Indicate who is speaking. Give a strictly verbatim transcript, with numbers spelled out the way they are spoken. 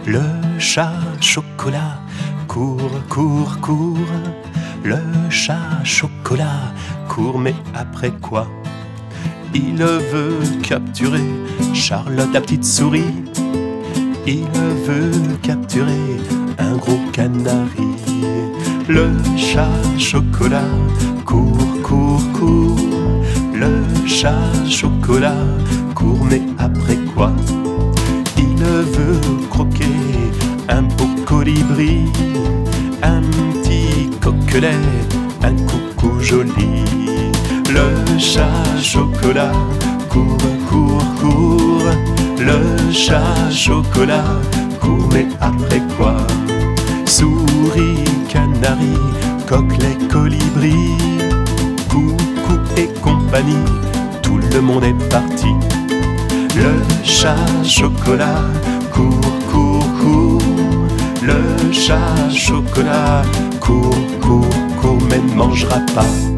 Speaker 1: Le chat chocolat court, court, court. Le chat chocolat court, mais après quoi? Il veut capturer Charlotte la petite souris. Il veut capturer un gros canari. Le chat chocolat court, court, court. Le chat chocolat court, mais après quoi? Il veut croquer un beau colibri, un petit coquelet, un coucou joli. Le chat chocolat court, court, court. Le chat chocolat court, mais après quoi? Souris, canari, coquelet, colibri, coucou et compagnie, tout le monde est parti. Le chat chocolat court, court, court. Le chat chocolat court, court, court, mais ne mangera pas.